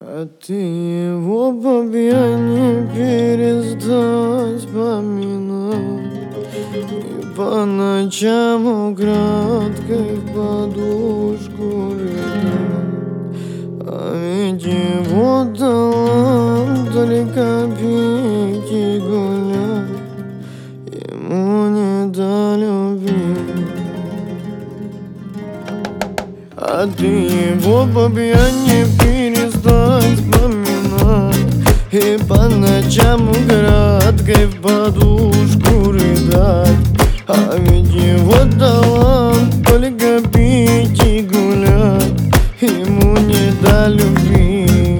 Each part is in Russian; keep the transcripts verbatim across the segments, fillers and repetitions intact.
А ты его по пьяни перестать поминать, и по ночам украдкой в подушку рыдать. А ведь его талант только пить и гулять, ему не до любви. А ты его по пьяни перестать вспоминать, и по ночам украдкой в подушку рыдать. А ведь его талант только пить и гулять, ему не до любви.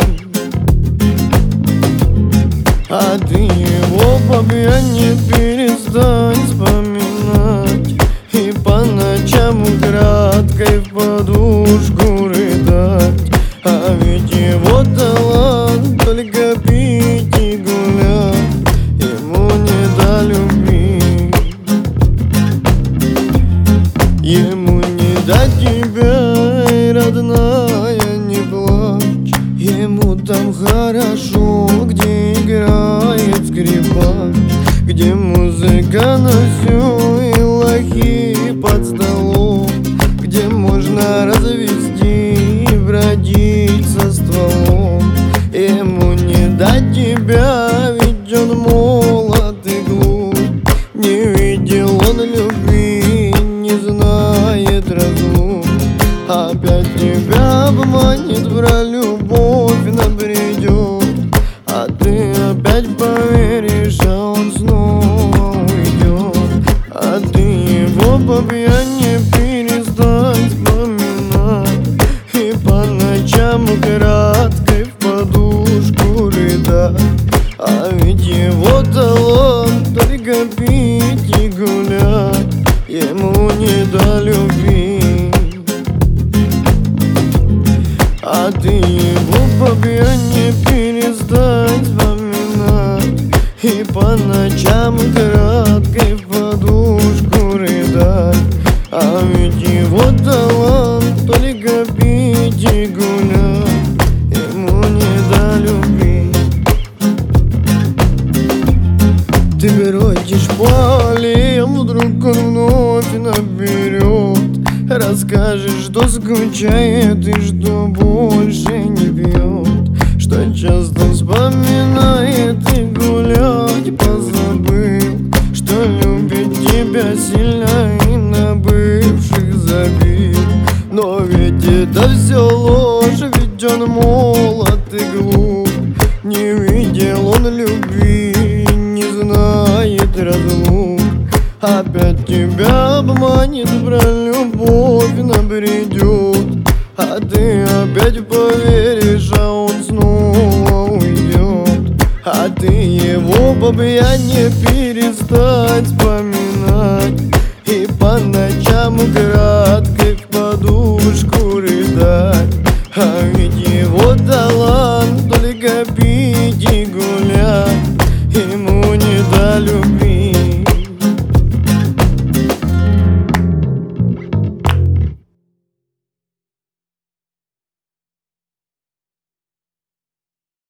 А ты его по пьяни перестань вспоминать, и по ночам украдкой в подушку рыдать. А ведь его талант только пить и гулять, ему не до любви. Ему не до тебя, родная, не плачь. Ему там хорошо, где играет скрипач, где музыка на всю и лохи под столом, где можно развести и бродить со стволом. Ему не до тебя, ведь он молод и глуп, не видел он любви, не знает разлук. Опять тебя обманет, про любовь набредет, а ты опять поверишь, а он снова уйдет. А ты его по пьяни перестань вспоминать, и по ночам украдкой в подушку рыдать. А ведь его талант только пить и гулять, ему не до любви. А ты его по пьяни перестань вспоминать, и по ночам украдкой в подушку рыдать. А ведь его талант только пить и гулять, ему не до любви. Ты бродишь по аллеям, вдруг он вновь наберет, расскажешь, что скучает и что больше не пьет, что часто вспоминает и гулять позабыл, что любит тебя сильно и на бывших забил. Но ведь это все ложь, ведь он молод и глуп, не видел он любви, не знает разлук. Опять тебя обманет, про любовь набредет, а ты опять поверишь, а он снова уйдет. А ты его по пьяни перестать вспоминать, и по ночам украдкой в подушку рыдать. А ведь его талант только пить и гулять, ему не до любви.